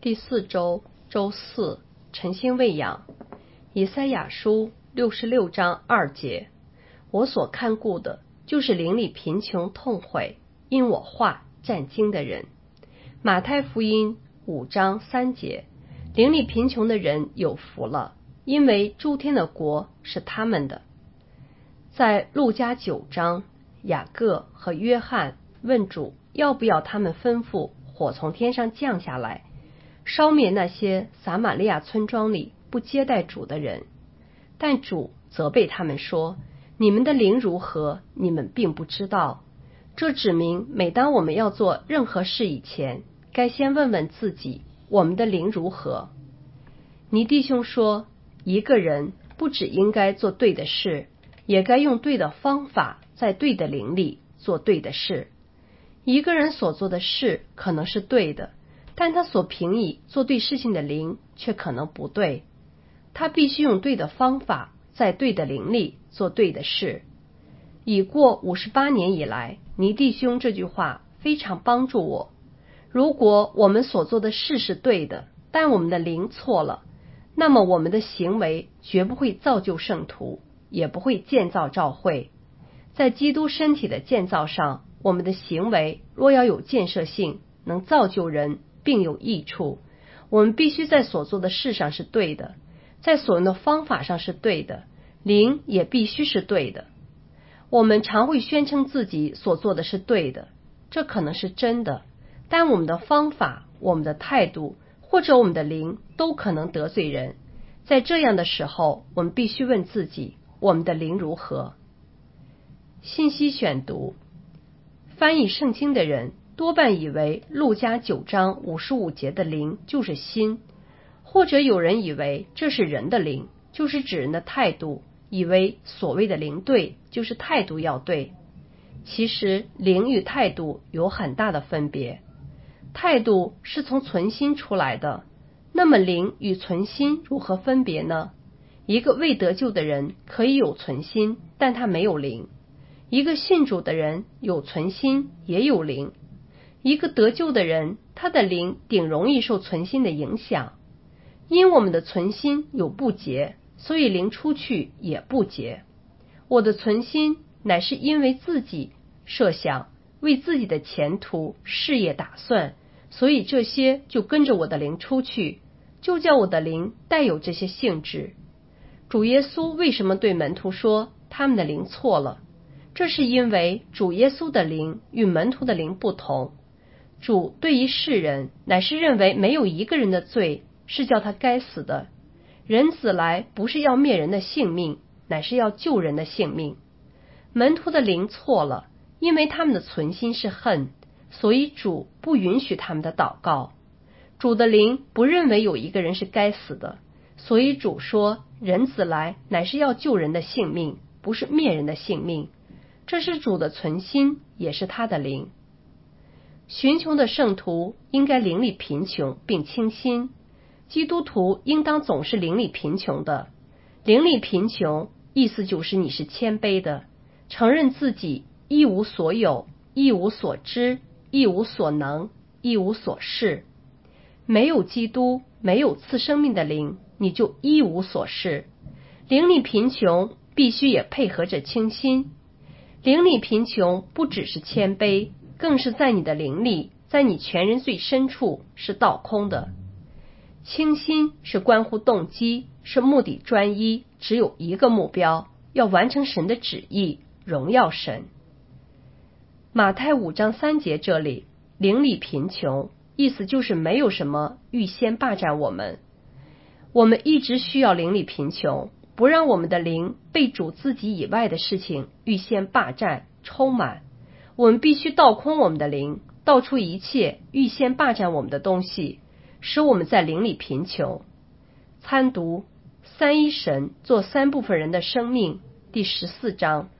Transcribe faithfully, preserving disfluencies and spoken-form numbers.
第四周周四，晨星喂养。以赛亚书六十六章二节，我所看顾的就是灵里贫穷痛悔因我话战惊的人。马太福音五章三节，灵里贫穷的人有福了，因为诸天的国是他们的。在路加九章，雅各和约翰问主要不要他们吩咐火从天上降下来，烧灭那些撒玛利亚村庄里不接待主的人。但主责备他们说，你们的灵如何，你们并不知道。这指明每当我们要做任何事以前，该先问问自己，我们的灵如何。尼弟兄说，一个人不只应该做对的事，也该用对的方法在对的灵里做对的事。一个人所做的事可能是对的，但他所凭以做对事情的灵却可能不对。他必须用对的方法在对的灵里做对的事。已过五十八年以来，尼弟兄这句话非常帮助我。如果我们所做的事是对的，但我们的灵错了，那么我们的行为绝不会造就圣徒，也不会建造教会。在基督身体的建造上，我们的行为若要有建设性，能造就人并有益处，我们必须在所做的事上是对的，在所用的方法上是对的，灵也必须是对的。我们常会宣称自己所做的是对的，这可能是真的，但我们的方法、我们的态度或者我们的灵都可能得罪人。在这样的时候，我们必须问自己，我们的灵如何？信息选读。翻译圣经的人多半以为路加九章五十五节的灵就是心，或者有人以为这是人的灵，就是指人的态度，以为所谓的灵对就是态度要对。其实灵与态度有很大的分别。态度是从存心出来的，那么灵与存心如何分别呢？一个未得救的人可以有存心，但他没有灵。一个信主的人有存心也有灵。一个得救的人，他的灵顶容易受存心的影响。因我们的存心有不洁，所以灵出去也不洁。我的存心乃是因为自己设想，为自己的前途事业打算，所以这些就跟着我的灵出去，就叫我的灵带有这些性质。主耶稣为什么对门徒说他们的灵错了？这是因为主耶稣的灵与门徒的灵不同。主对于世人乃是认为没有一个人的罪是叫他该死的，人子来不是要灭人的性命，乃是要救人的性命。门徒的灵错了，因为他们的存心是恨，所以主不允许他们的祷告。主的灵不认为有一个人是该死的，所以主说人子来乃是要救人的性命，不是灭人的性命。这是主的存心，也是他的灵。贫穷的圣徒应该灵里贫穷并清心，基督徒应当总是灵里贫穷的。灵里贫穷意思就是你是谦卑的，承认自己一无所有，一无所知，一无所能，一无所事。没有基督，没有赐生命的灵，你就一无所事。灵里贫穷必须也配合着清心。灵里贫穷不只是谦卑，更是在你的灵里，在你全人最深处是倒空的。清心是关乎动机，是目的专一，只有一个目标，要完成神的旨意，荣耀神。马太五章三节这里，灵里贫穷，意思就是没有什么预先霸占我们。我们一直需要灵里贫穷，不让我们的灵被主自己以外的事情预先霸占充满。我们必须倒空我们的灵，倒出一切预先霸占我们的东西，使我们在灵里贫穷。参读三一神做三部分人的生命第十四章。